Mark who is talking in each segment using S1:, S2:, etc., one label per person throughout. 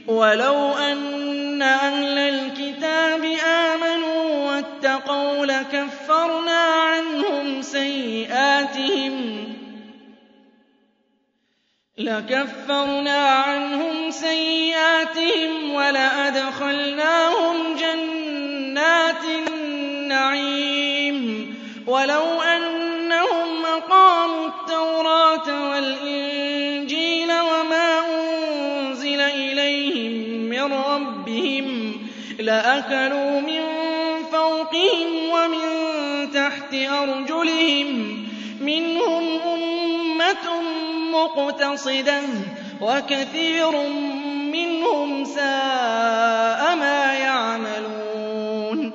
S1: وَلَوْ أَنَّ أَهْلَ الْكِتَابِ آمَنُوا وَاتَّقَوْا لَكَفَّرْنَا عَنْهُمْ سَيِّئَاتِهِمْ وَلَأَدْخَلْنَاهُمْ جَنَّاتِ النَّعِيمِ وَلَوْ أَنَّهُمْ أَقَامُوا التَّوْرَاةَ وَالْإِنجِيلَ وَمَا أُنزِلَ إِلَيْهِم مِّن رَّبِّهِمْ لَأَكَلُوا مِن فَوْقِهِمْ وَمِن تَحْتِ أَرْجُلِهِم مِّنْهُمْ أُمَّةٌ مُّقْتَصِدَةٌ وَكَثِيرٌ مِّنْهُمْ سَاءَ مَا يَعْمَلُونَ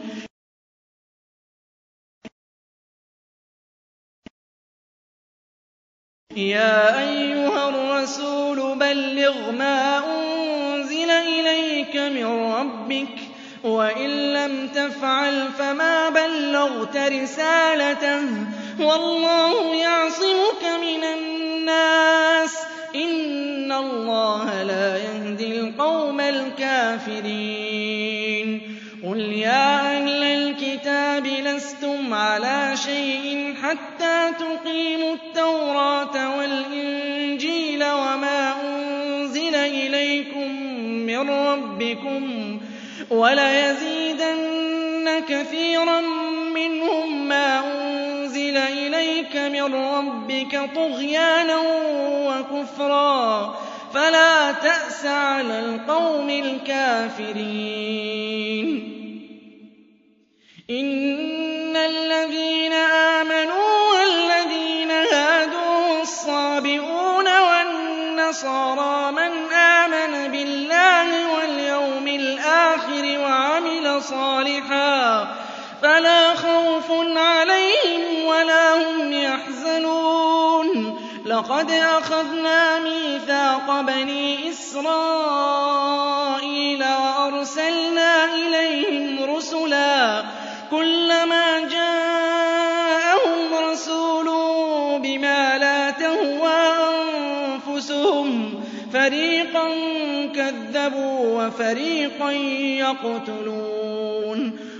S1: يَا أَيُّهَا الرَّسُولُ بَلِّغْ مَا أُنزِلَ إِلَيْكَ مِن رَّبِّكَ ۖ وَإِن لَّمْ تَفْعَلْ فَمَا بَلَّغْتَ رِسَالَتَهُ ۚ وَاللَّهُ يَعْصِمُكَ مِنَ النَّاسِ ۗ إِنَّ اللَّهَ لَا يَهْدِي الْقَوْمَ الْكَافِرِينَ قُلْ يَا أَهْلَ الْكِتَابِ لَسْتُمْ عَلَىٰ شَيْءٍ حَتَّىٰ تُقِيمُوا التَّوْرَاةَ وَالْإِنجِيلَ وَمَا أُنزِلَ إِلَيْكُم مِّن رَّبِّكُمْ ۗ وَلَيَزِيدَنَّ كَثِيرًا مِّنْهُم مَّا أُنزِلَ إِلَيْكَ مِن رَّبِّكَ طُغْيَانًا وَكُفْرًا ۖ فَلَا تَأْسَ عَلَى الْقَوْمِ الْكَافِرِينَ إِنَّ الَّذِينَ آمَنُوا وَالَّذِينَ هَادُوا وَالصَّابِئُونَ وَالنَّصَارَىٰ مَنْ آمَنَ بِاللَّهِ وَالْيَوْمِ الْآخِرِ وَعَمِلَ صَالِحًا فَلَا خَوْفٌ عَلَيْهِمْ وَلَا هُمْ يَحْزَنُونَ لَقَدْ أَخَذْنَا مِيثَاقَ بَنِي إِسْرَائِيلَ وَأَرْسَلْنَا إِلَيْهِمْ رُسُلًا كُلَّمَا جَاءَهُمْ رَسُولٌ بِمَا لَا تَهْوَىٰ أَنفُسُهُمْ فَرِيقًا كَذَّبُوا وَفَرِيقًا يَقْتُلُونَ